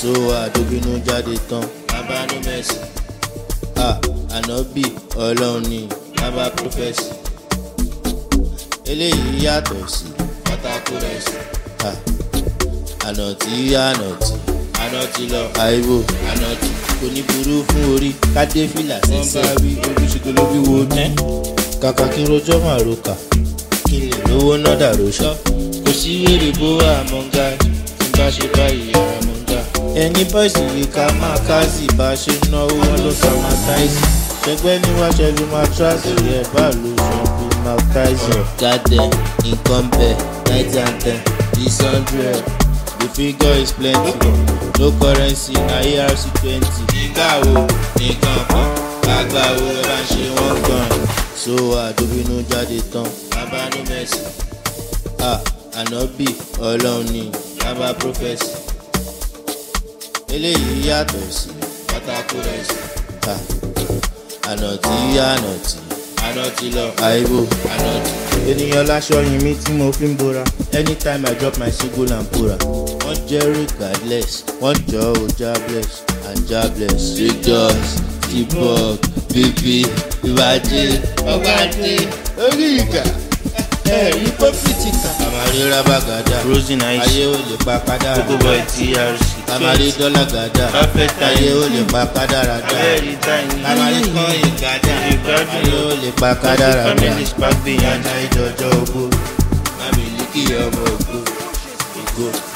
so àdóbínú jáde tán bàbá no mercy. Ànábì ọlọ́run ni bàbá prọfẹ̀sì eléyìí yàtọ̀ sí pátákó rẹ̀ sí. ànàtì lọ àìwò ànàtì kò ní burú fún orí kádé fìlà sẹ́sẹ́. wọ́n bá wí olùṣègùn ló bí wo ní. kàkà kí n rojọ́ màrúkà kí n lè lówó náà dàrú ṣọ́. kò sí èrè bó àmọ́ngá tí n bá ṣe báyìí ara mọ́ngá. ẹni bọ́ìsì yìí ká máa káàsì bá ṣe náwó wọn ló sọ máa táìsì. ṣẹgbẹ́ ní wá ṣẹlú máa tíráàsì rẹ̀ bá ló sọ bí máa táìsì. gádẹ nǹkan bẹ̀ 90 and 10 is 100. The figure is plenty, no currency, na ERC20. Nígbà wo nìkan kan, àgbà wo ẹ bá ń ṣe wọ́n gan. So àdóbínú jáde tán, bàbá no mercy. Ànábì ọlọ́run ni bàbá prọfẹ̀sì. Eléyìí yàtọ̀ sí pátákó rẹ̀ sí. Ànàtì lọ àìbò ànàtì. Ènìyàn láṣọ yìn mí tí mo fi ń bora. Anytime I drop my single and pura. Wọ́n jẹ́ regardless, wọ́n jọ ò jobless and jobless. Victus, T-Bug, Bíbí, Ìbàdí, Ọgbàdé, orí ìgbà. Ẹ̀rí pọ́fìtìkà. Àmàrí rábàgàdà. Rosin Ice. Ayé ò lè pa kádàrá. Gbogbo boy TRC. Àmàrí dọ́là gàdà. Ayé ò lè pa kádàrá dà. Àmàrí kan ìgàdà. Ayé ò lè pa kádàrá dà. Yàtà ìjọjọ́ ògbó. Màmí líkì ọmọ ògbó.